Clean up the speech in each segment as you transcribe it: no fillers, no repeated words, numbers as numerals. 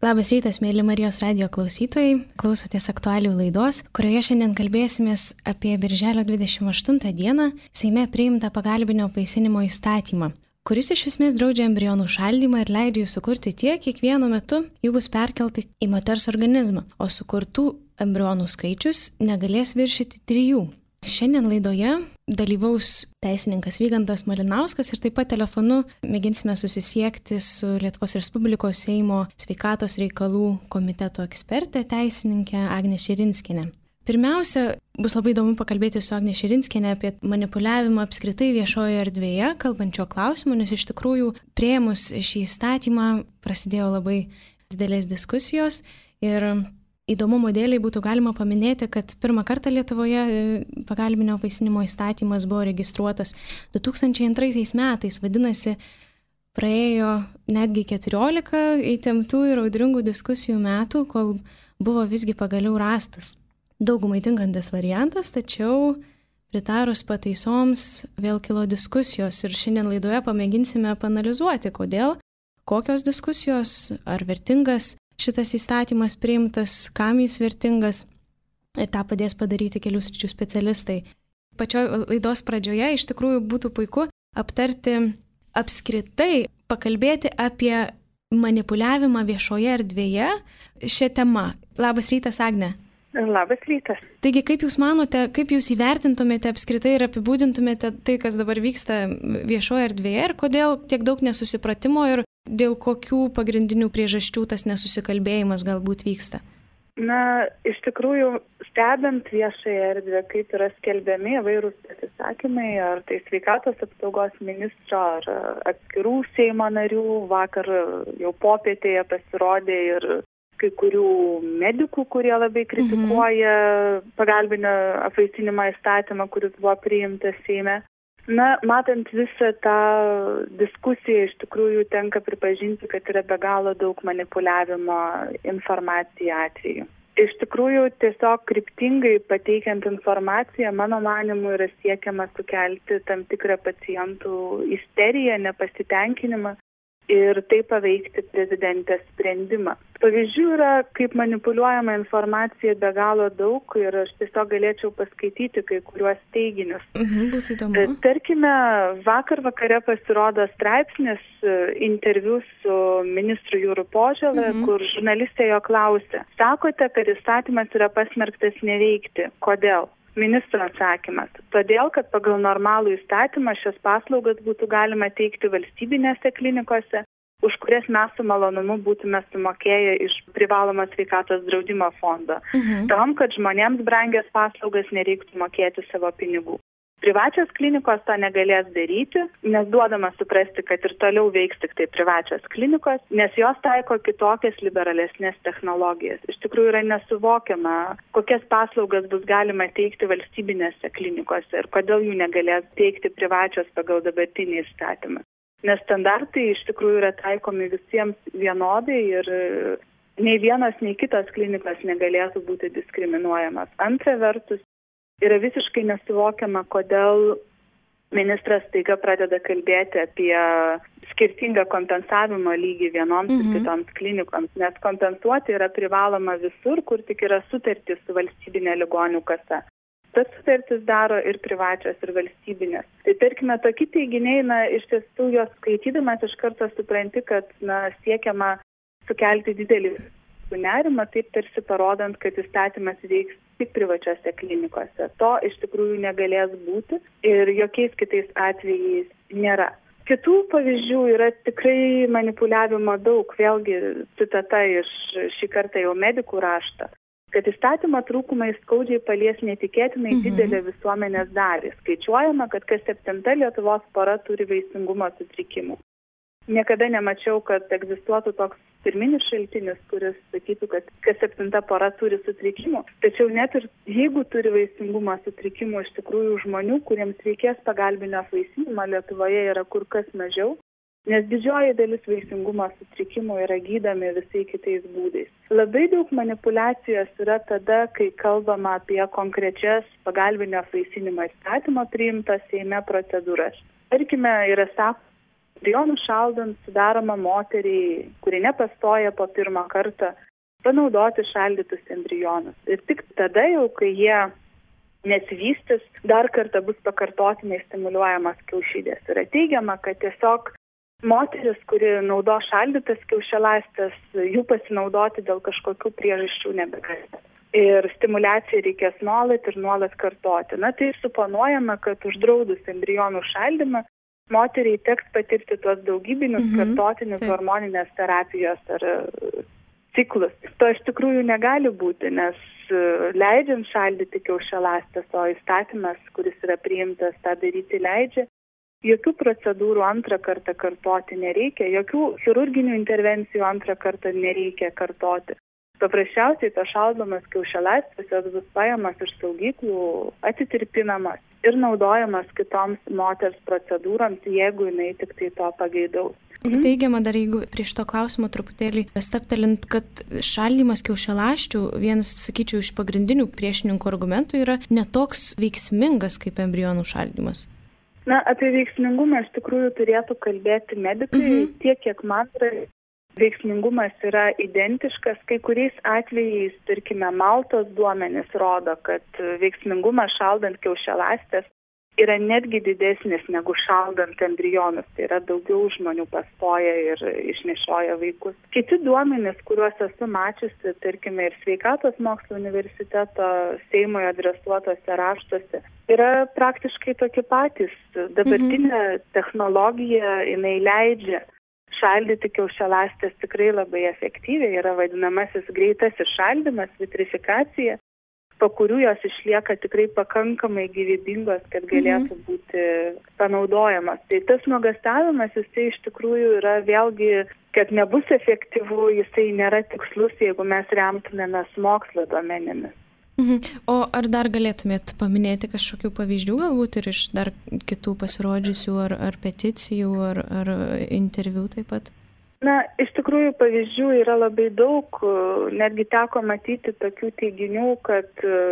Labas rytas, mėly Marijos radijo klausytojai, klausotės aktualių laidos, kurioje šiandien kalbėsimės apie Birželio 28 dieną Seime priimtą pagalbinio apvaisinimo įstatymą, kuris iš esmės draudžia embrionų šaldymą ir leidžia jų sukurti tiek, kiek vienu metu jų bus perkelti į moters organizmą, o sukurtų embrionų skaičius negalės viršyti 3. Šiandien laidoje dalyvaus teisininkas Vygantas Malinauskas ir taip pat telefonu mėginsime susisiekti su Lietuvos Respublikos Seimo sveikatos reikalų komiteto ekspertė teisininkė Agnė Širinskienė. Pirmiausia, bus labai įdomu pakalbėti su Agnė Širinskienė apie manipuliavimą apskritai viešojoje erdvėje, kalbančio klausimu, nes iš tikrųjų priėmus šį įstatymą prasidėjo labai didelės diskusijos ir įdomumo dėliai būtų galima paminėti, kad pirmą kartą Lietuvoje pagalbinio apvaisinimo įstatymas buvo registruotas 2002 metais, vadinasi, praėjo netgi 14 įtemptų ir audringų diskusijų metų, kol buvo visgi pagaliau rastas daugumai tinkantis variantas, tačiau pritarus pataisoms vėl kilo diskusijos ir šiandien laidoje pamėginsime paanalizuoti, kodėl, kokios diskusijos, ar vertingas šitas įstatymas priimtas, kam jis vertingas, ir tą padės padaryti kelių sričių specialistai. Pačioje laidos pradžioje iš tikrųjų būtų puiku aptarti apskritai, pakalbėti apie manipuliavimą viešoje erdvėje šią temą. Labas rytas, Agne. Labas rytas. Taigi, kaip Jūs manote, kaip Jūs įvertintumėte apskritai ir apibūdintumėte tai, kas dabar vyksta viešoje erdvėje ir kodėl tiek daug nesusipratimo ir dėl kokių pagrindinių priežasčių tas nesusikalbėjimas galbūt vyksta? Na, iš tikrųjų, stebint viešąją erdvę, kaip yra skelbiami įvairūs pasisakymai, ar tai sveikatos apsaugos ministro, ar atskirų Seimo narių, vakar jau popietėje pasirodė ir kai kurių medikų, kurie labai kritikuoja pagalbinio apvaisinimo įstatymą, kuris buvo priimtas Seime. Na, matant visą tą diskusiją, iš tikrųjų tenka pripažinti, kad yra be galo daug manipuliavimo informacija atvejų. Iš tikrųjų, tiesiog kryptingai pateikiant informaciją, mano manimu, yra siekiama sukelti tam tikrą pacientų isteriją, nepasitenkinimą ir taip paveikti prezidentės sprendimą. Pavyzdžių yra, kaip manipuliuojama informacija be galo daug ir aš tiesiog galėčiau paskaityti kai kuriuos teiginius. Būtų įdomu. Tarkime, vakar vakare pasirodo straipsnis interviu su ministru Jūru Požela, kur žurnalistė jo klausė. Sakote, kad įstatymas yra pasmerktas neveikti. Kodėl? Ministro atsakymas. Todėl, kad pagal normalų įstatymą šias paslaugas būtų galima teikti valstybinėse klinikose, už kurias mes su malonumu būtume sumokėję iš privalomo sveikatos draudimo fondo. Tam, kad žmonėms brangias paslaugas nereiktų mokėti savo pinigų. Privačios klinikos to negalės daryti, nes duodama suprasti, kad ir toliau veiks tik tai privačios klinikos, nes jos taiko kitokias liberalesnės technologijas. Iš tikrųjų yra nesuvokiama, kokias paslaugas bus galima teikti valstybinėse klinikose ir kodėl jų negalės teikti privačios pagal dabartinį įstatymą. Nes standartai iš tikrųjų yra taikomi visiems vienodai ir nei vienos, nei kitos klinikos negalėtų būti diskriminuojamas. Antra vertus, yra visiškai nesuvokiama, kodėl ministras staiga pradeda kalbėti apie skirtingą kompensavimo lygį vienoms ir kitoms klinikoms, nes kompensuoti yra privaloma visur, kur tik yra sutartis su valstybinė ligonių kasa. Tas sutartis daro ir privačios, ir valstybinės. Tai tarkime, tokie teiginiai, iš tiesų jos skaitydamas iš karto supranti, kad siekiama sukelti didelį nerimą, taip tarsi parodant, kad įstatymas veiks tik privačiose klinikose. To iš tikrųjų negalės būti ir jokiais kitais atvejais nėra. Kitų pavyzdžių yra tikrai manipuliavimo daug. Vėlgi citata iš šį kartą jau medikų rašto, kad įstatymo trūkumai skaudžiai palies netikėtinai didelę visuomenės dalį. Skaičiuojama, kad kas 7 Lietuvos pora turi vaisingumo sutrikimų. Niekada nemačiau, kad egzistuotų toks pirminis šaltinis, kuris sakytų, kad kas 7 pora turi sutrikimų. Tačiau net ir jeigu turi vaisingumo sutrikimų, iš tikrųjų žmonių, kuriems reikės pagalbinio apvaisinimo Lietuvoje yra kur kas mažiau, nes didžioji dalis vaisingumo sutrikimų yra gydomi visai kitais būdais. Labai daug manipulacijos yra tada, kai kalbama apie konkrečias pagalbinio apvaisinimo įstatymo priimtas Seime procedūras. Tarkime, yra embrionus šaldant sudaroma moteriai, kuri nepastoja po pirmą kartą, panaudoti šaldytus embrionus. Ir tik tada jau, kai jie nesivystys, dar kartą bus pakartotinai stimuliuojamas kiaušidės. Yra teigiama, kad tiesiog moteris, kuri naudo šaldytas kiaušialąstes, jų pasinaudoti dėl kažkokių priežasčių nebegalės. Ir stimuliaciją reikės nuolat ir nuolat kartoti. Na, tai suponuojama, kad uždraudus embrionų šaldymą, moteriai teks patirti tuos daugybinius kartotinius hormoninės terapijos ar ciklus. To iš tikrųjų negali būti, nes leidžiant šaldyti kiaušialąstes, o įstatymas, kuris yra priimtas, tą daryti leidžia, jokių procedūrų antrą kartą kartoti nereikia, jokių chirurginių intervencijų antrą kartą nereikia kartoti. Paprasčiausiai to šaldomas kiaušialąstės jos bus pajamas iš saugyklų, atitirpinamas ir naudojamas kitoms moters procedūroms, jeigu jinai tik tai to pageidaus. Teigiama dar, jeigu prie šito klausimo truputėlį staptelint, kad šaldymas kiaušialąsčių vienas, sakyčiau, iš pagrindinių priešininkų argumentų yra netoks veiksmingas kaip embrionų šaldymas. Na, apie veiksmingumą iš tikrųjų turėtų kalbėti medikai, tiek kiek man veiksmingumas yra identiškas. Kai kuriais atvejais, tarkime, Maltos duomenys rodo, kad veiksmingumas šaldant kiaušialąstes yra netgi didesnis negu šaldant embrionus. Tai yra daugiau žmonių pastoja ir išnešioja vaikus. Kiti duomenys, kuriuos esu mačiusi, tarkime, ir Sveikatos mokslo universiteto Seimui adresuotose raštuose, yra praktiškai tokie patys. Dabartinė technologija, jinai leidžia šaldyti kiaušialąstes tikrai labai efektyviai. Yra vadinamasis greitasis šaldymas, vitrifikacija, po kurių jos išlieka tikrai pakankamai gyvybingos, kad galėtų būti panaudojamas. Tai tas nuogąstavimas, jisai iš tikrųjų yra vėlgi, kad nebus efektyvu, jisai nėra tikslus, jeigu mes remtumėmės mokslo duomenimis. O ar dar galėtumėt paminėti kažkokių pavyzdžių, galbūt ir iš dar kitų pasirodžiusių ar peticijų, ar interviu taip pat? Na, iš tikrųjų pavyzdžių yra labai daug, netgi teko matyti tokių teiginių, kad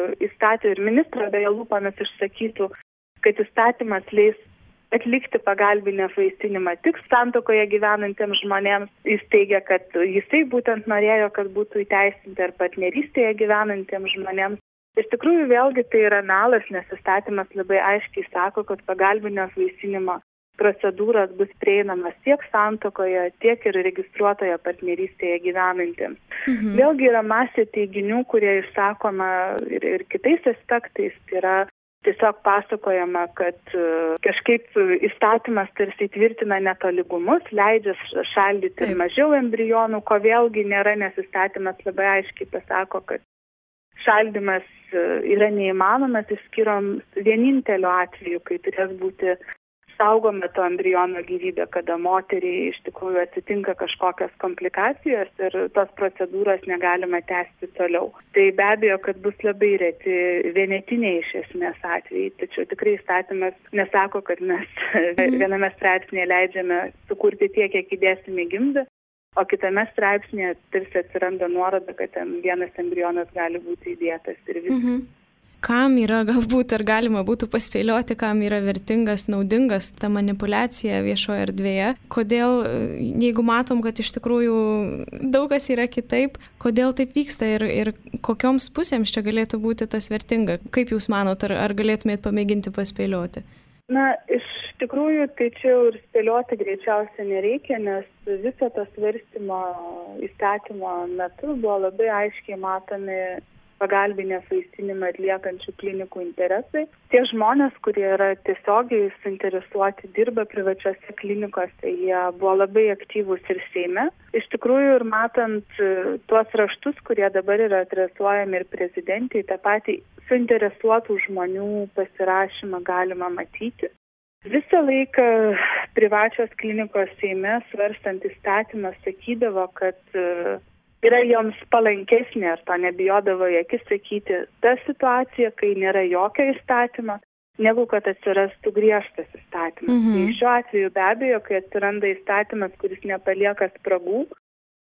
ir ministro beje lūpomis išsakytų, kad įstatymas leis atlikti pagalbinę apvaisinimą tik santuokoje gyvenantiems žmonėms. Jis teigia, kad jisai būtent norėjo, kad būtų įteisinti ar partnerystėje gyvenantiems žmonėms. Iš tikrųjų vėlgi tai yra melas, nes įstatymas labai aiškiai sako, kad pagalbinio apvaisinimo procedūros bus prieinamas tiek santuokoje, tiek ir registruotoje partnerystėje gyvenantiems. Vėlgi yra masė teiginių, kurie išsakoma ir kitais aspektais. Tai yra tiesiog pasakojama, kad kažkaip įstatymas tarsi įtvirtina netolygumus, leidžia šaldyti mažiau embrionų, ko vėlgi nėra, nes įstatymas labai aiškiai pasako, kad šaldymas yra neįmanomas, išskyrus vieninteliu atveju, kai turės būti saugome to embriono gyvybę, kada moteriai iš tikrųjų atsitinka kažkokios komplikacijos ir tos procedūros negalima tęsti toliau. Tai be abejo, kad bus labai reti vienetiniai iš esmės atvejai, tačiau tikrai įstatymas nesako, kad mes viename straipsnėje leidžiame sukurti tiek, kiek įdėsime gimdą, o kitame straipsnėje tarsi atsiranda nuoroda, kad ten vienas embrionas gali būti įdėtas ir viskas. Kam yra galbūt, ar galima būtų paspėlioti, kam yra vertingas, naudingas ta manipuliacija viešoje erdvėje? Kodėl, jeigu matom, kad iš tikrųjų daug kas yra kitaip, kodėl taip vyksta ir kokioms pusėms čia galėtų būti tas vertinga? Kaip jūs manot, ar galėtumėt pamėginti paspėlioti? Na, iš tikrųjų, tai čia jau ir spėlioti greičiausiai nereikia, nes viso to svarstymo įstatymo metu buvo labai aiškiai matomi pagalbinę apvaisinimą atliekančių klinikų interesai. Tie žmonės, kurie yra tiesiogiai suinteresuoti, dirba privačiose klinikose, jie buvo labai aktyvūs ir Seime. Iš tikrųjų, ir matant tuos raštus, kurie dabar yra adresuojami ir prezidentai, tą patį suinteresuotų žmonių pasirašymą galima matyti. Visą laiką privačios klinikos Seime svarstant įstatymą sakydavo, kad yra joms palankesnė, ar to nebijodavo į akis sakyti, ta situacija, kai nėra jokio įstatymo, negu kad atsirastų griežtas įstatymas. Tai šiuo atveju be abejo, kai atsiranda įstatymas, kuris nepalieka spragų,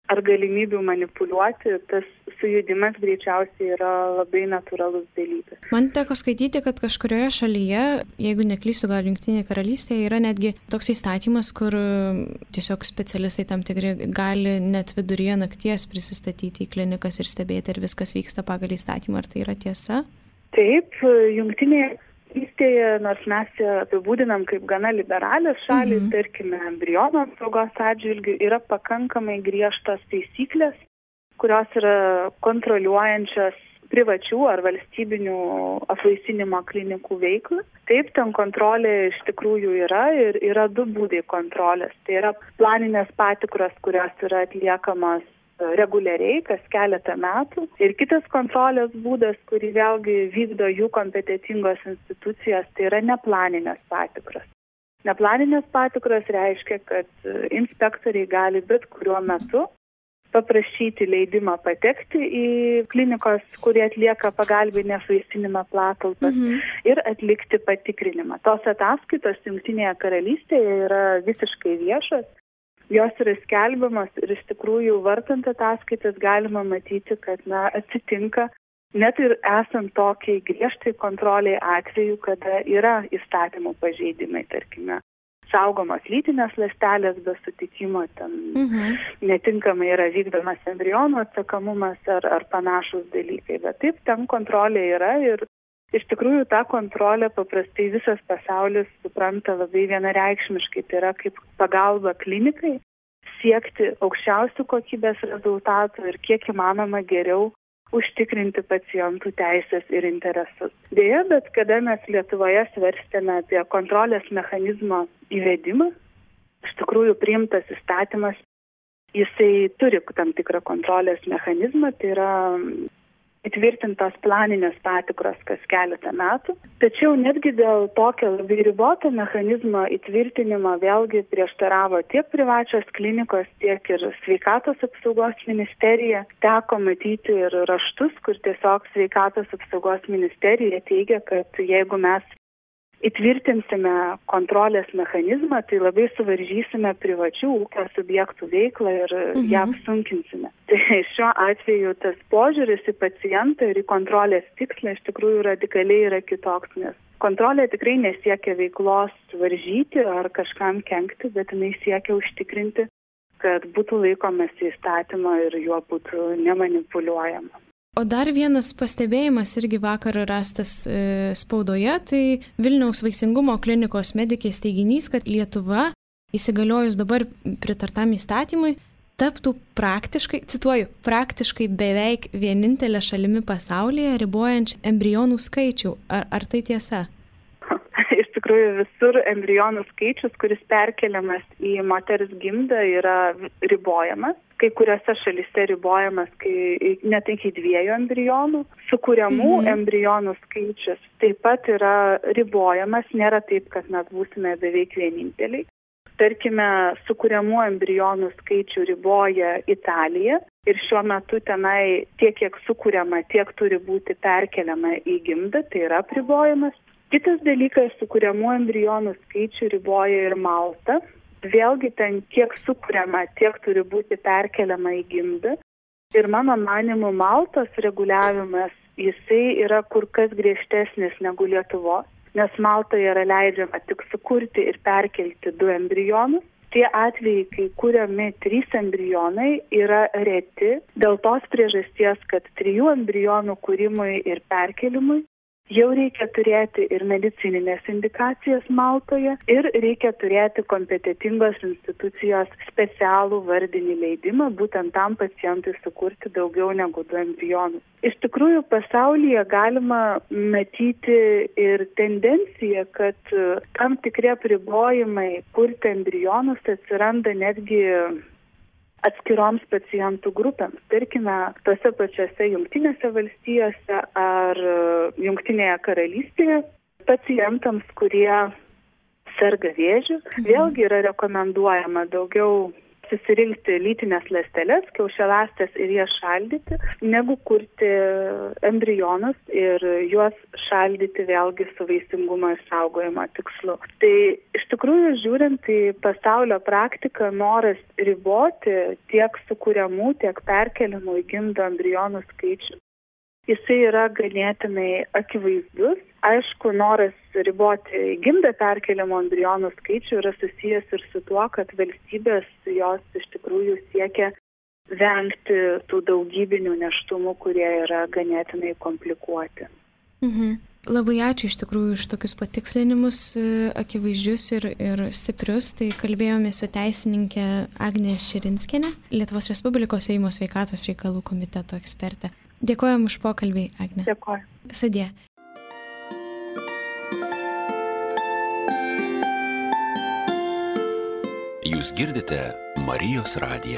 ar galimybių manipuliuoti, tas sujudimas greičiausiai yra labai natūralus dalykas. Man teko skaityti, kad kažkurioje šalyje, jeigu neklystu, gal Jungtinėje karalystėje, yra netgi toks įstatymas, kur tiesiog specialistai tam tikri gali net viduryje nakties prisistatyti į klinikas ir stebėti, ar viskas vyksta pagal įstatymą, ar tai yra tiesa? Taip, Jungtinėje karalystėje, nors mes apibūdinam kaip gana liberalios šalys, tarkime, embriono apsaugos atžvilgiu, yra pakankamai griežtos taisyklės, kurios yra kontroliuojančios privačių ar valstybinių apvaisinimo klinikų veiklą. Taip, ten kontrolė iš tikrųjų yra ir yra du būdai kontrolės. Tai yra planinės patikros, kurios yra atliekamos reguliariai, kas keletą metų. Ir kitas kontrolės būdas, kurį vėlgi vykdo jų kompetitingos institucijos, tai yra neplaninės patikros. Neplaninės patikros reiškia, kad inspektoriai gali bet kuriuo metu paprašyti leidimą patekti į klinikos, kurie atlieka pagalbinę apvaisinimą patalpas ir atlikti patikrinimą. Tos ataskaitos Jungtinėje karalystėje yra visiškai viešos. Jos yra skelbiamas ir iš tikrųjų vartant ataskaitas galima matyti, kad atsitinka net ir esant tokiai griežtai kontroliai atveju, kada yra įstatymų pažeidimai, tarkime, saugomos lytinės ląstelės be sutikimo, ten netinkamai yra vykdomas embrionų atsekamumas ar panašus dalykai. Bet taip, ten kontrolė yra ir iš tikrųjų tą kontrolę paprastai visas pasaulis supranta labai vienareikšmiškai, tai yra kaip pagalba klinikai siekti aukščiausių kokybės rezultatų ir kiek įmanoma geriau užtikrinti pacientų teisės ir interesus. Deja, bet kada mes Lietuvoje svarstėme apie kontrolės mechanizmo įvedimą, iš tikrųjų priimtas įstatymas, jisai turi tam tikrą kontrolės mechanizmą, tai yra įtvirtintos planinės patikros kas keletą metų. Tačiau netgi dėl tokio labai riboto mechanizmo įtvirtinimo vėlgi prieštaravo tiek privačios klinikos, tiek ir Sveikatos apsaugos ministerija. Teko matyti ir raštus, kur tiesiog Sveikatos apsaugos ministerija teigia, kad jeigu mes įtvirtinsime kontrolės mechanizmą, tai labai suvaržysime privačių ūkio subjektų veiklą ir ją apsunkinsime. Tai šiuo atveju tas požiūris į pacientą ir į kontrolės tikslą iš tikrųjų radikaliai yra kitoks, nes kontrolė tikrai nesiekia veiklos varžyti ar kažkam kenkti, bet jinai siekia užtikrinti, kad būtų laikomasi įstatymo ir juo būtų nemanipuliuojama. O dar vienas pastebėjimas irgi vakar rastas spaudoje, tai Vilniaus vaisingumo klinikos medikės teiginys, kad Lietuva, įsigaliojus dabar pritartam įstatymui, taptų praktiškai, cituoju, praktiškai beveik vienintelė šalimi pasaulyje ribojančia embrionų skaičių. Ar tai tiesa? Iš tikrųjų visur embrionų skaičius, kuris perkeliamas į moters gimdą, yra ribojamas. Kai kuriuose šalyse ribojamas net iki 2 embrionų. Sukuriamų embrionų skaičius taip pat yra ribojamas, nėra taip, kad mes būsime beveik vieninteliai. Tarkime, sukuriamų embrionų skaičių riboja Italija ir šiuo metu tenai tiek, kiek sukuriama, tiek turi būti perkeliama į gimdą, tai yra apribojamas. Kitas dalykas, sukuriamų embrionų skaičių riboja ir Malta. Vėlgi ten kiek sukuriama, tiek turi būti perkeliama į gimdą. Ir mano manymu, Maltos reguliavimas, jisai yra kur kas griežtesnis negu Lietuvos, nes Maltoje yra leidžiama tik sukurti ir perkelti 2 embrionus. Tie atvejai, kai kuriami 3 embrionai, yra reti dėl tos priežasties, kad 3 embrionų kūrimui ir perkelimui jau reikia turėti ir medicininės indikacijas Maltoje ir reikia turėti kompetitingos institucijos specialų vardinį leidimą, būtent tam pacientui sukurti daugiau negu 2 embrionus. Iš tikrųjų, pasaulyje galima matyti ir tendenciją, kad tam tikri apribojimai kurti embrionus atsiranda netgi atskiroms pacientų grupėms. Tarkime, tose pačiose Jungtinėse valstijose ar Jungtinėje karalystėje pacientams, kurie serga vėžiu, vėlgi yra rekomenduojama daugiau susirinkti lytinės ląsteles, kiaušialąstes ir jas šaldyti, negu kurti embrionus ir juos šaldyti vėlgi su vaisingumo išsaugojimo tikslu. Tai iš tikrųjų, žiūrint į pasaulio praktiką, noras riboti tiek sukuriamų, tiek perkeliamų į gimdą embrionų skaičių, jisai yra ganėtinai akivaizdus. Aišku, noras riboti gimdą perkeliamo embrionų skaičių yra susijęs ir su tuo, kad valstybės jos iš tikrųjų siekia vengti tų daugybinių nėštumų, kurie yra ganėtinai komplikuoti. Labai ačiū iš tikrųjų už tokius patikslinimus akivaizdžius ir stiprius. Tai kalbėjome su teisininkė Agnė Širinskienė, Lietuvos Respublikos Seimo sveikatos reikalų komiteto ekspertė. Dėkojam už pokalbį, Agnė. Dėkoju. Sudie. Jūs girdite Marijos radiją.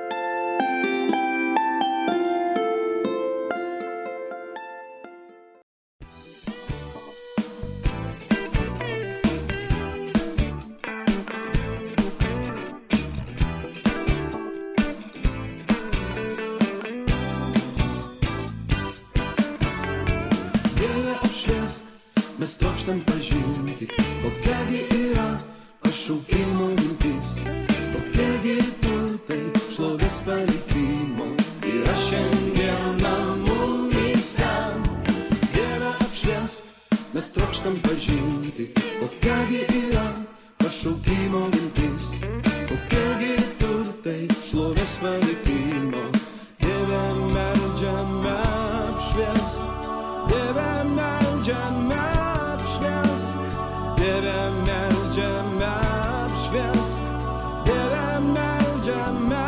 Dieve apšviesk, mes trokštam pažinti, kokiagi yra pašaukimo viltis, kokiagi turtai šlovės palikimo yra šiandieną mumyse. Dieve apšviesk, mes trokštam pažinti, kokiagi yra pašaukimo viltis, kokiagi turtai šlovės palikimo. Dieve meldžiame apšviesk, Dieve meldžiame apšviesk, Dieve meldžiame apšviesk, Dieve meldžiame.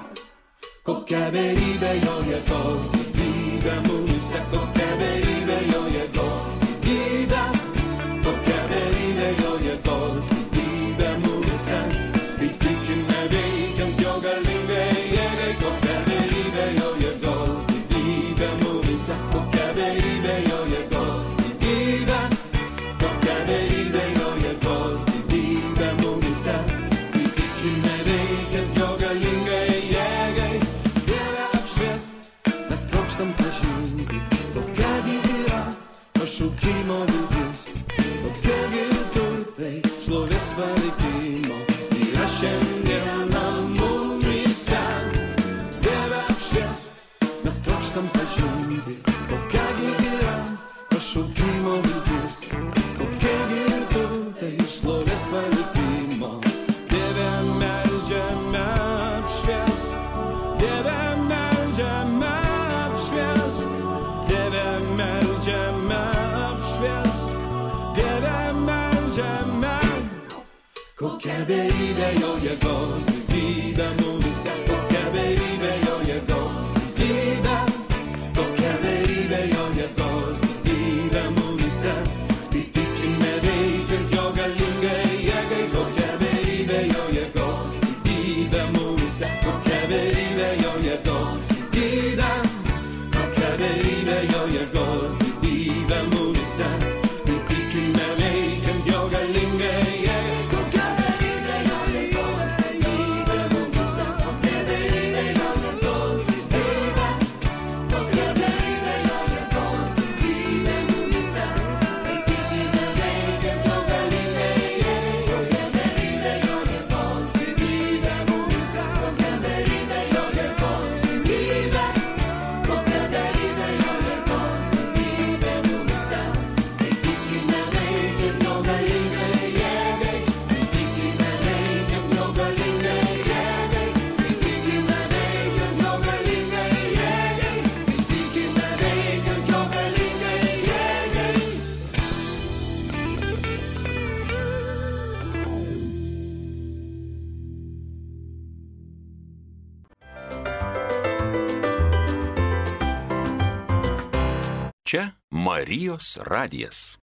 Kokia beribė jo jėgos didybė mumyse, kokia beribė jo jėgos didybė, kokia beribė jo jėgos didybė mumyse. Kai tikime veikiant jo galingai jėgai, kokia beribė jo jėgos didybė mumyse, kokia beribė jo jėgos didybė, kokia beribė jo jėgos didybė mumyse. Kai tikime veikiant jo galingai jėgai, Dieve apšviesk, mes trokštam pažinti, kokiagi yra pašaukimo viltis, kokiagi turtai šlovės palikimo yra šiandieną mumyse. Dieve apšviesk, mes trokštam pažinti, kokiagi yra pašaukimo viltis, kokiagi turtai šlovės palikimo. Dieve meldžiame apšviesk, Dieve meldžiame apšviesk, Dieve meldžiame apšviesk, Dieve meldžiame. Kokia beribė jo jėgos didybė mumyse, kokia beribė jo jėgos didybė, kokia beribė jo jėgos didybė mumyse. Kai tikime veikiant jo galingai jėgai, kokia beribė jo jėgos didybė mumyse, kokia beribė jo jėgos didybė, kokia beribė jo jėgos didybė mumyse. Kai tikime veikiant jo galingai jėgai, kokia beribė jo jėgos didybė mumyse, kokia beribė jo jėgos didybė, kokia beribė jo jėgos didybė mumyse. Kai tikime veikiant jo galingai jėgai, kokia beribė jo jėgos didybė mumyse, kokia beribė jo jėgos didybė, kokia beribė jo jėgos didybė mumyse. Kai tikime veikiant jo galingai jėgai, kai tikime veikiant jo galingai jėgai, kai tikime veikiant jo galingai jėgai, kai tikime veikiant jo galingai jėgai. Čia Marijos radijas.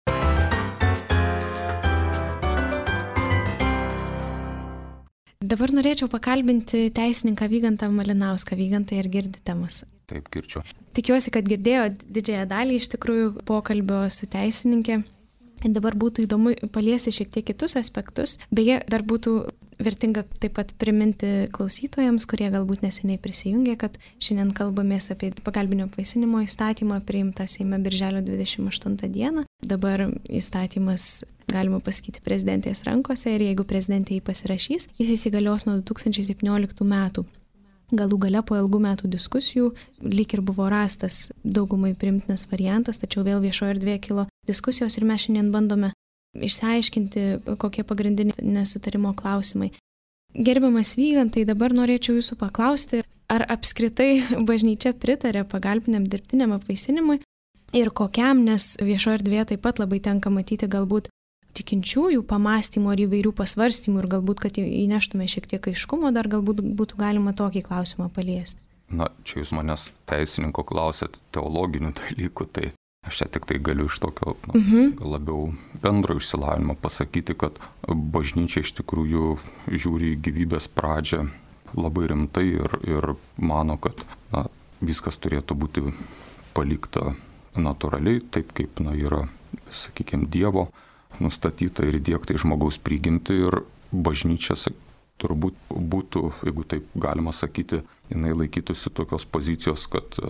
Dabar norėčiau pakalbinti teisininką Vygantą Malinauską. Vygantai, ar girdite mus? Taip, girdžiu. Tikiuosi, kad girdėjo didžiąją dalį iš tikrųjų pokalbio su teisininkė. Dabar būtų įdomu paliesti šiek tiek kitus aspektus. Beje, dar būtų vertinga taip pat priminti klausytojams, kurie galbūt neseniai prisijungė, kad šiandien kalbamės apie pagalbinio apvaisinimo įstatymą priimtą Seime birželio 28 dieną. Dabar įstatymas, galima pasakyti, prezidentės rankose ir jeigu prezidentė jį pasirašys, jis įsigalios nuo 2017 metų. Galų gale po ilgų metų diskusijų lyg ir buvo rastas daugumai priimtinas variantas, tačiau vėl viešoje erdvėje kilo diskusijos ir mes šiandien bandome išsiaiškinti, kokie pagrindiniai nesutarimo klausimai. Gerbiamas Vygantai, dabar norėčiau jūsų paklausti, ar apskritai bažnyčia pritarė pagalbiniam dirbtiniam apvaisinimui ir kokiam, nes viešoje erdvėje taip pat labai tenka matyti galbūt tikinčiųjų pamastymų ar įvairių pasvarstymų ir galbūt, kad įneštume šiek tiek aiškumo, dar galbūt būtų galima tokį klausimą paliesti. Na, čia jūs manęs teisininko klausėt teologinių dalykų, tai aš čia tik tai galiu iš tokio labiau bendro išsilavinimo pasakyti, kad bažnyčia iš tikrųjų žiūri į gyvybės pradžią labai rimtai ir mano, kad viskas turėtų būti palikta natūraliai, taip kaip yra, sakykime, Dievo nustatyta ir įdiegta į žmogaus prigimtį ir bažnyčia turbūt būtų, jeigu taip galima sakyti, jinai laikytųsi tokios pozicijos, kad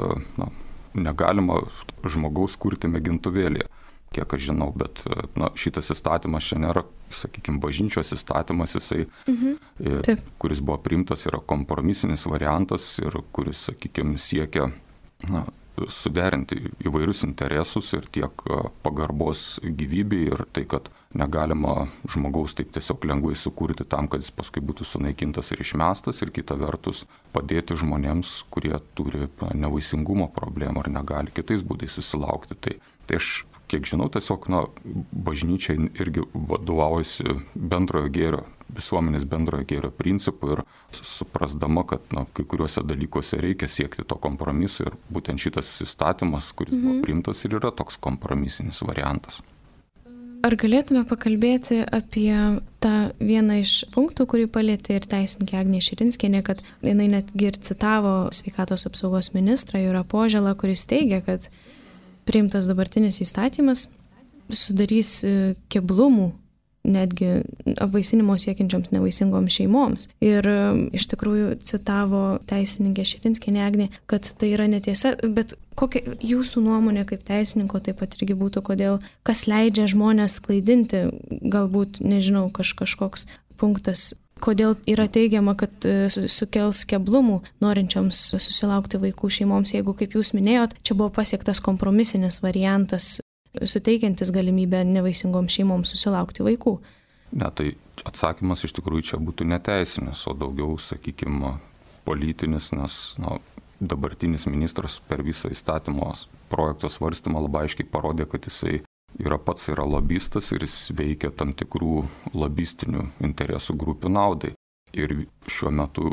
negalima žmogaus kurti mėgintuvėlėje, kiek aš žinau, bet šitas įstatymas čia nėra, sakykime, bažnyčios įstatymas, jisai, kuris buvo priimtas, yra kompromisinis variantas ir kuris, sakykime, siekia suderinti įvairius interesus ir tiek pagarbos gyvybei ir tai, kad negalima žmogaus taip tiesiog lengvai sukurti tam, kad jis paskui būtų sunaikintas ir išmestas ir kita vertus padėti žmonėms, kurie turi nevaisingumo problemą ar negali kitais būdais susilaukti. Tai aš, kiek žinau, tiesiog bažnyčia irgi vadovaujasi bendrojo gėrio, visuomenės bendrojo gėrio principu ir suprasdama, kad kai kuriuose dalykuose reikia siekti to kompromiso ir būtent šitas įstatymas, kuris buvo priimtas, ir yra toks kompromisinis variantas. Ar galėtume pakalbėti apie tą vieną iš punktų, kurį palietė ir teisininkė Agnė Širinskienė, kad jinai netgi ir citavo sveikatos apsaugos ministrą Jurą Požėlą, kuris teigia, kad priimtas dabartinis įstatymas sudarys keblumų netgi apvaisinimo siekiančioms nevaisingoms šeimoms. Ir iš tikrųjų citavo teisininkė Širinskienė Agnė, kad tai yra netiesa, bet kokia jūsų nuomonė kaip teisininko taip pat irgi būtų, kas leidžia žmonės klaidinti, galbūt, nežinau, kažkoks punktas, kodėl yra teigiama, kad sukels keblumų norinčioms susilaukti vaikų šeimoms, jeigu, kaip jūs minėjot, čia buvo pasiektas kompromisinis variantas, suteikiantis galimybę nevaisingoms šeimoms susilaukti vaikų. Ne, tai atsakymas iš tikrųjų čia būtų neteisinis, o daugiau, sakykime, politinis, nes dabartinis ministras per visą įstatymo projekto svarstymą labai aiškiai parodė, kad jisai pats yra lobistas ir jis veikia tam tikrų lobistinių interesų grupių naudai. Ir šiuo metu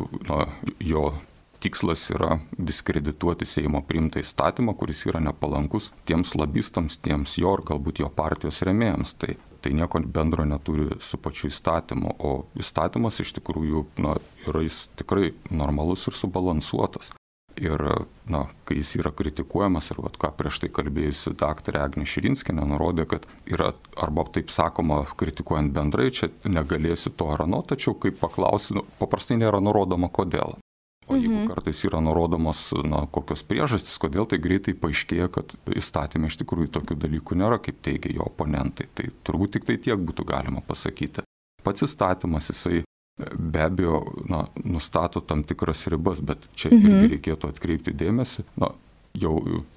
jo tikslas yra diskredituoti Seimo priimtą įstatymą, kuris yra nepalankus tiems lobistams, tiems jo ir galbūt jo partijos rėmėjams. Tai nieko bendro neturi su pačiu įstatymu, o įstatymas iš tikrųjų yra jis tikrai normalus ir subalansuotas. Ir kai jis yra kritikuojamas, ir ką prieš tai kalbėjusi daktarė Agnė Širinskienė nurodė, kad yra, arba taip sakoma, kritikuojant bendrai, čia negalėsi to ar ano, tačiau kai paklausi, paprastai nėra nurodoma kodėl. O jeigu kartais yra nurodomos kokios priežastys, kodėl, tai greitai paaiškėja, kad įstatymė iš tikrųjų tokių dalykų nėra, kaip teigia jo oponentai. Tai turbūt tik tai tiek būtų galima pasakyti. Pats įstatymas, jisai be abejo nustato tam tikras ribas, bet čia irgi reikėtų atkreipti dėmesį. Jau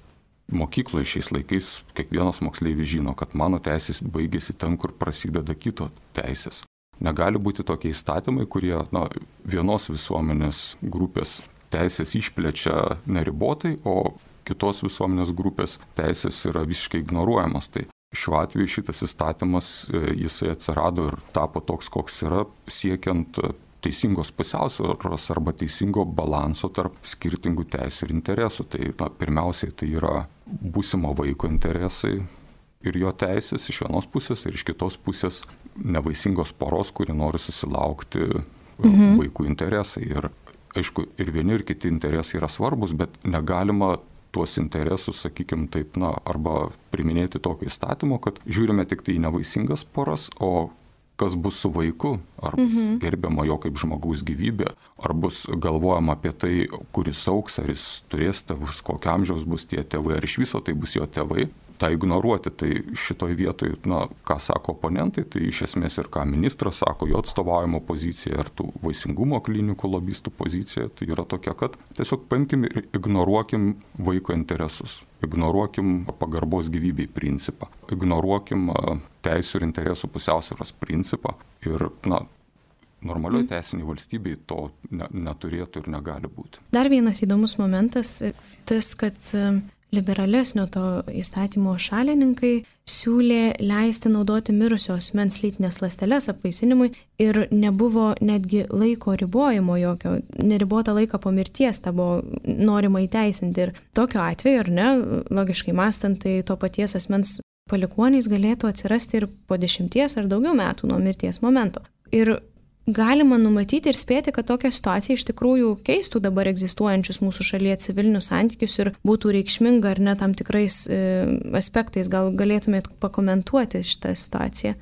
mokykloje šiais laikais kiekvienas moksleivis žino, kad mano teisės baigėsi ten, kur prasideda kito teisės. Negali būti tokie įstatymai, kurie vienos visuomenės grupės teisės išplečia neribotai, o kitos visuomenės grupės teisės yra visiškai ignoruojamas. Tai šiuo atveju šitas įstatymas, jisai atsirado ir tapo toks, koks yra, siekiant teisingos pusiausvyros arba teisingo balanso tarp skirtingų teisų ir interesų. Tai pirmiausiai tai yra būsimo vaiko interesai ir jo teisės iš vienos pusės ir iš kitos pusės nevaisingos poros, kuri nori susilaukti vaikų interesai. Ir aišku, ir vieni ir kiti interesai yra svarbus, bet negalima tuos interesus, sakykime taip, arba priminėti tokio įstatymo, kad žiūrime tik tai į nevaisingas poras, o kas bus su vaiku, ar bus gerbiama jo kaip žmogaus gyvybė, ar bus galvojama apie tai, kuris auks, ar jis turės tėvus, kokio amžiaus bus tie tėvai, ar iš viso tai bus jo tėvai. tą ignoruoti. Tai šitoj vietoj, ką sako oponentai, tai iš esmės ir ką ministras sako, jo atstovaujamo pozicija ir tų vaisingumo klinikų lobistų pozicija, tai yra tokia, kad tiesiog paimkim ir ignoruokim vaiko interesus, ignoruokim pagarbos gyvybei principą, ignoruokim teisų ir interesų pusiausvyros principą ir, normalioje teisinėje valstybėje to neturėtų ir negali būti. Dar vienas įdomus momentas, tas, kad liberalesnio to įstatymo šalininkai siūlė leisti naudoti mirusio asmens lytinės ląsteles apvaisinimui ir nebuvo netgi laiko ribojimo jokio, neribotą laiką po mirties tą buvo norima įteisinti. Ir tokiu atveju, ar ne, logiškai mąstant, tai to paties asmens palikuonys galėtų atsirasti ir po 10 ar daugiau metų nuo mirties momento. Ir galima numatyti ir spėti, kad tokia situacija iš tikrųjų keistų dabar egzistuojančius mūsų šalyje civilinius santykius ir būtų reikšminga ar ne tam tikrais aspektais. Gal galėtumėt pakomentuoti šitą situaciją?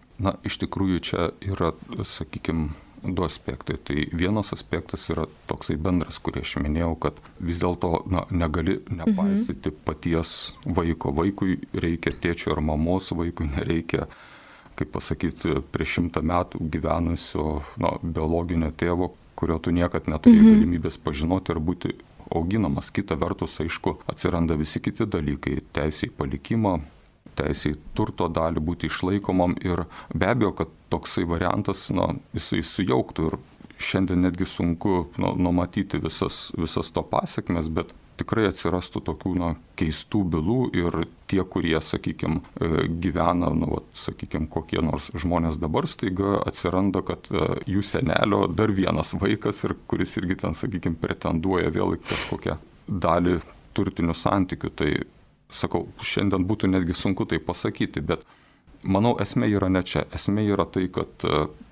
Iš tikrųjų čia yra, sakykime, du aspektai. Tai vienas aspektas yra toksai bendras, kurį aš minėjau, kad vis dėlto negali nepaisyti paties vaiko. Vaikui reikia tėčio ir mamos, vaikui nereikia, kaip pasakyti, prieš 100 metų gyvenusio biologinio tėvo, kurio tu niekad neturėjai galimybės pažinoti ir būti auginamas. Kita vertus, aišku, atsiranda visi kiti dalykai, teisė į palikimą, teisė į turto dalį būti išlaikomam ir be abejo, kad toksai variantas, jisai sujauktų ir šiandien netgi sunku numatyti visas to pasiekmes, bet tikrai atsirastų tokių keistų bylų ir tie, kurie, sakykime, gyvena, sakykime, kokie nors žmonės dabar staiga atsiranda, kad jų senelio dar vienas vaikas ir kuris irgi ten, sakykime, pretenduoja vėl į kažkokią dalį turtinių santykių. Tai, sakau, šiandien būtų netgi sunku tai pasakyti, bet manau, esmė yra ne čia. Esmė yra tai, kad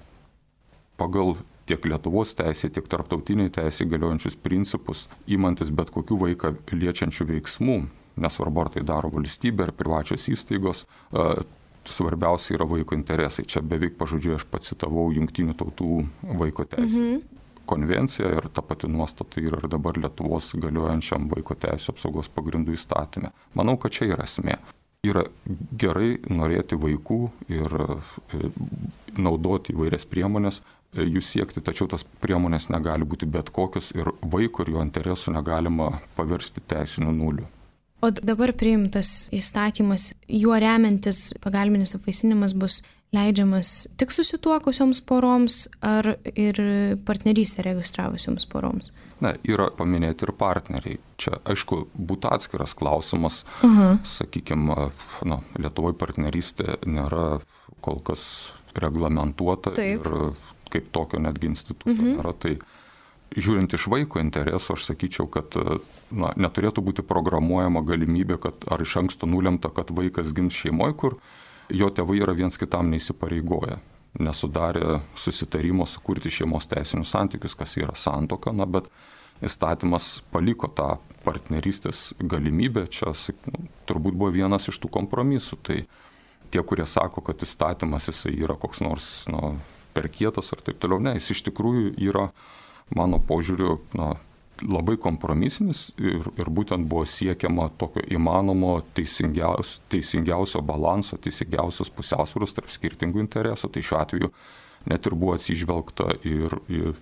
pagal tiek Lietuvos teisė, tiek tarptautiniai teisė galiojančius principus, įmantis bet kokių vaiką liečiančių veiksmų, nesvarbu ar tai daro valstybė ar privačios įstaigos, svarbiausia yra vaiko interesai. Čia beveik pažodžiui aš pacitavau Jungtinių tautų vaiko teisų konvenciją ir ta pati nuostata yra ir dabar Lietuvos galiojančiam vaiko teisų apsaugos pagrindų įstatyme. Manau, kad čia yra esmė. Yra gerai norėti vaikų ir naudoti įvairias priemonės, jų siekti, tačiau tas priemonės negali būti bet kokios ir vaiko ir jo interesų negalima paversti teisiniu nuliu. O dabar priimtas įstatymas, juo remiantis pagalbinis apvaisinimas bus leidžiamas tik susituokusioms poroms ar ir partnerystę registravusioms poroms? Yra paminėti ir partneriai. Čia, aišku, būtų atskiras klausimas. Sakykime, Lietuvoje partnerystė nėra kol kas reglamentuota. Taip. Ir kaip tokio netgi instituto nėra. Tai žiūrint iš vaiko interesų, aš sakyčiau, kad neturėtų būti programuojama galimybė, kad ar iš anksto nulemta, kad vaikas gims šeimoje, kur jo tėvai yra viens kitam neįsipareigoję, nesudarė susitarimo sukurti šeimos teisinius santykius, kas yra santuoka, bet įstatymas paliko tą partnerystės galimybę, čia turbūt buvo vienas iš tų kompromisų. Tai tie, kurie sako, kad įstatymas jisai yra koks nors per kietas ar taip toliau, jis iš tikrųjų yra, mano požiūriu, labai kompromisinis ir būtent buvo siekiama tokio įmanomo teisingiausio balanso, teisingiausios pusiausvyros tarp skirtingų interesų. Tai šiuo atveju net ir buvo atsižvelgta ir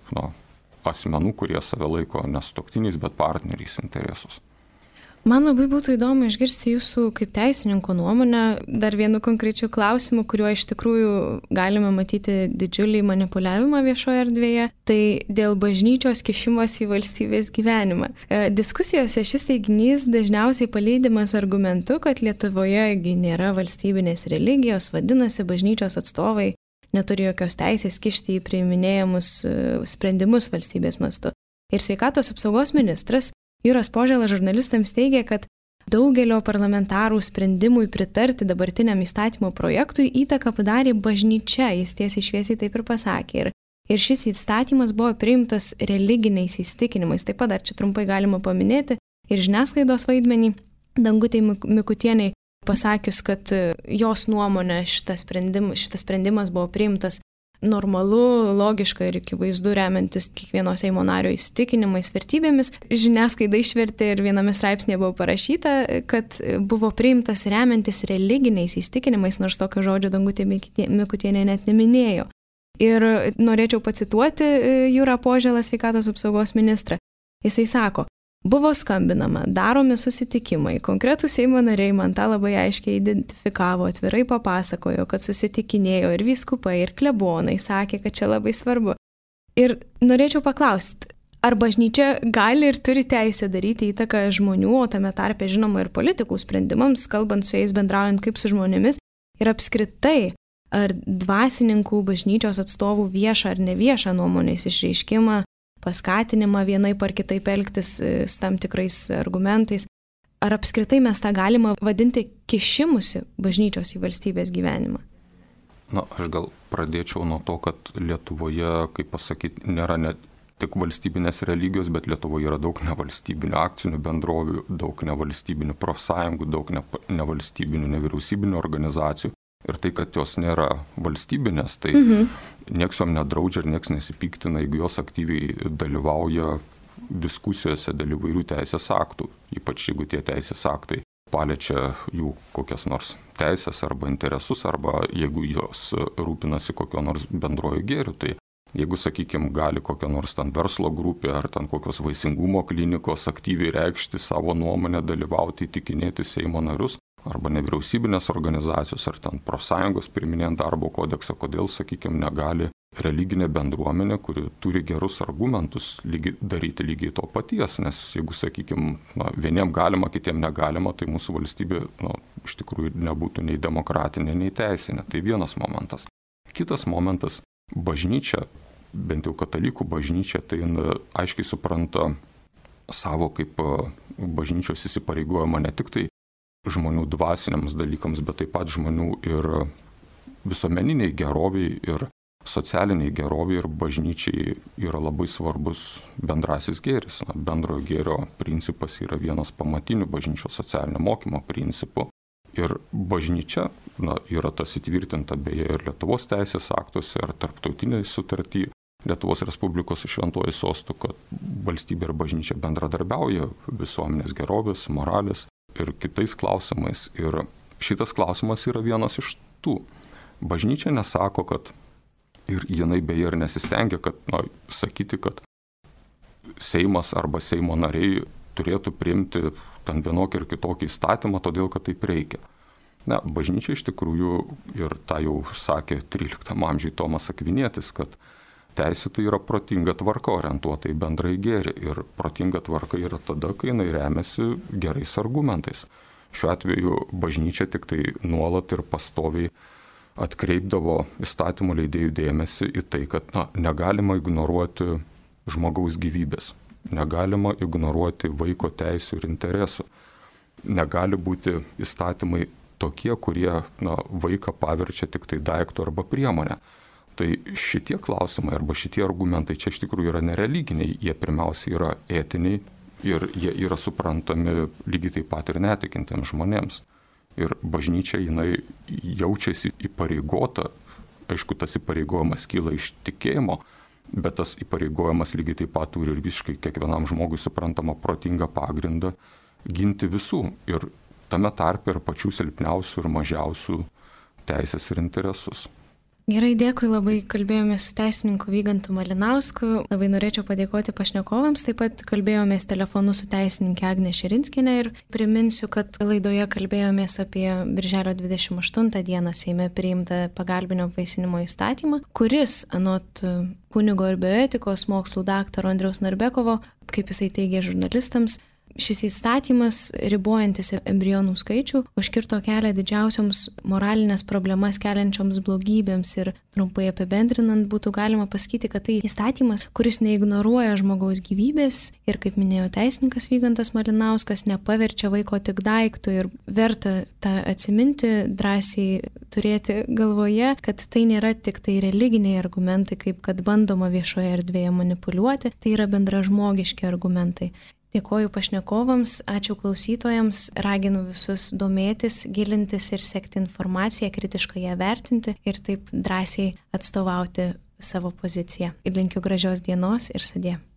asmenų, kurie save laiko ne sutuoktiniais, bet partneriais interesus. Man labai būtų įdomu išgirsti jūsų kaip teisininko nuomonę dar vienu konkrečiu klausimu, kuriuo iš tikrųjų galime matyti didžiulį manipuliavimą viešoje erdvėje, tai dėl bažnyčios kišimos į valstybės gyvenimą. Diskusijose šis teiginys dažniausiai palydimas argumentu, kad Lietuvoje nėra valstybinės religijos, vadinasi, bažnyčios atstovai neturi jokios teisės kišti į priiminėjamus sprendimus valstybės mastu. Ir sveikatos apsaugos ministras Juras Požėla žurnalistams teigia, kad daugelio parlamentarų sprendimui pritarti dabartiniam įstatymo projektui įtaką padarė bažnyčia, jis tiesiai šviesiai taip ir pasakė. Ir šis įstatymas buvo priimtas religiniais įsitikinimais. Taip pat dar čia trumpai galima paminėti ir žiniasklaidos vaidmenį. Dangutei Mikutieniai pasakius, kad jos nuomonė šitas sprendimas buvo priimtas normalu, logiška ir akivaizdu remiantis kiekvieno Seimo nario įsitikinimais, vertybėmis. Žiniasklaida išvertė ir viename straipsnėje buvo parašyta, kad buvo priimtas remiantis religiniais įsitikinimais, nors tokio žodžio Dangutė Mikutienė net neminėjo. Ir norėčiau pacituoti Jurą Požėlą, sveikatos apsaugos ministrą. Jisai sako, buvo skambinama, daromi susitikimai, konkretūs Seimo nariai man tą labai aiškiai identifikavo, atvirai papasakojo, kad susitikinėjo ir vyskupai, ir klebonai, sakė, kad čia labai svarbu. Ir norėčiau paklausti, ar bažnyčia gali ir turi teisę daryti įtaką žmonių, o tame tarpe žinoma ir politikų sprendimams, kalbant su jais, bendraujant kaip su žmonėmis, ir apskritai, ar dvasininkų, bažnyčios atstovų viešą ar neviešą nuomonės išreiškimą, paskatinimą vienaip ar kitaip elgtis su tam tikrais argumentais. Ar apskritai mes tą galima vadinti kišimusi bažnyčios į valstybės gyvenimą? Na, aš gal pradėčiau nuo to, kad Lietuvoje, kaip pasakyti, nėra ne tik valstybinės religijos, bet Lietuvoje yra daug nevalstybinių akcinių bendrovių, daug nevalstybinių profsąjungų, daug nevalstybinių nevyriausybinių organizacijų. Ir tai, kad jos nėra valstybinės, tai nieks jom nedraudžia ir nieks nesipiktina, jeigu jos aktyviai dalyvauja diskusijose dėl įvairių teisės aktų, ypač jeigu tie teisės aktai paliečia jų kokias nors teisės arba interesus, arba jeigu jos rūpinasi kokio nors bendrojo gėriu. Tai jeigu, sakykime, gali kokia nors ten verslo grupė ar ten kokios vaisingumo klinikos aktyviai reikšti savo nuomonę, dalyvauti, įtikinėti Seimo narius, arba nevyriausybinės organizacijos, ar ten profsąjungos priiminėjant darbo kodeksą, kodėl, sakykime, negali religinė bendruomenė, kuri turi gerus argumentus, daryti lygiai to paties, nes jeigu, sakykime, vieniem galima, kitiem negalima, tai mūsų valstybė iš tikrųjų nebūtų nei demokratinė, nei teisinė. Tai vienas momentas. Kitas momentas, bažnyčia, bent jau katalikų bažnyčia, tai aiškiai supranta savo kaip bažnyčios įsipareigojimą ne tik tai žmonių dvasiniams dalykams, bet taip pat žmonių ir visuomeniniai geroviai ir socialiniai geroviai, ir bažnyčiai yra labai svarbus bendrasis gėris. Bendrojo gėrio principas yra vienas pamatinių bažnyčios socialinio mokymo principų. Ir bažnyčia yra tas įtvirtinta beje ir Lietuvos teisės aktuose, ir tarptautiniai sutarty Lietuvos Respublikos su Šventuoju Sostu, kad valstybė ir bažnyčia bendradarbiauja visuomenės gerovės, moralės ir kitais klausimais. Ir šitas klausimas yra vienas iš tų. Bažnyčia nesako, kad, ir jinai beje ir nesistengia, kad, sakyti, kad Seimas arba Seimo nariai turėtų priimti ten vienokį ir kitokį įstatymą, todėl kad taip reikia. Ne, bažnyčia iš tikrųjų, ir tą jau sakė 13 amžiuje Tomas Akvinietis, kad teisė tai yra protinga tvarka orientuota į bendrąjį gėrį. Ir protinga tvarka yra tada, kai jinai remiasi gerais argumentais. Šiuo atveju bažnyčia tik tai nuolat ir pastoviai atkreipdavo įstatymų leidėjų dėmesį į tai, kad negalima ignoruoti žmogaus gyvybės, negalima ignoruoti vaiko teisių ir interesų. Negali būti įstatymai tokie, kurie vaiką paverčia tik tai daiktų arba priemonę. Tai šitie klausimai arba šitie argumentai čia iš tikrųjų yra nereliginiai, jie pirmiausia yra etiniai ir jie yra suprantami lygiai taip pat ir netikintiems žmonėms. Ir bažnyčia jinai jaučiasi įpareigota, aišku, tas įpareigojimas kyla iš tikėjimo, bet tas įpareigojimas lygiai taip pat turi ir visiškai kiekvienam žmogui suprantamą protingą pagrindą ginti visų ir tame tarpe ir pačių silpniausių ir mažiausių teisės ir interesus. Gerai, dėkui, labai kalbėjomės su teisininku Vygantu Malinausku. Labai norėčiau padėkoti pašnekovams, taip pat kalbėjomės telefonu su teisininkė Agnė Širinskienė ir priminsiu, kad laidoje kalbėjomės apie birželio 28 dieną Seime priimtą pagalbinio apvaisinimo įstatymą, kuris anot kunigo ir bioetikos mokslų daktaro Andriaus Narbekovo, kaip jisai teigia žurnalistams, šis įstatymas, ribojantis embrionų skaičių, užkirto kelią didžiausioms moralinės problemas keliančioms blogybėms ir trumpai apibendrinant būtų galima pasakyti, kad tai įstatymas, kuris neignoruoja žmogaus gyvybės ir, kaip minėjo teisininkas Vygantas Malinauskas, nepaverčia vaiko tik daiktų ir verta tą atsiminti, drąsiai turėti galvoje, kad tai nėra tik tai religiniai argumentai, kaip kad bandoma viešoje erdvėje manipuliuoti, tai yra bendražmogiški argumentai. Dėkoju pašnekovams, ačiū klausytojams, raginu visus domėtis, gilintis ir sekti informaciją, kritiškai ją vertinti ir taip drąsiai atstovauti savo poziciją. Ir linkiu gražios dienos ir sudie.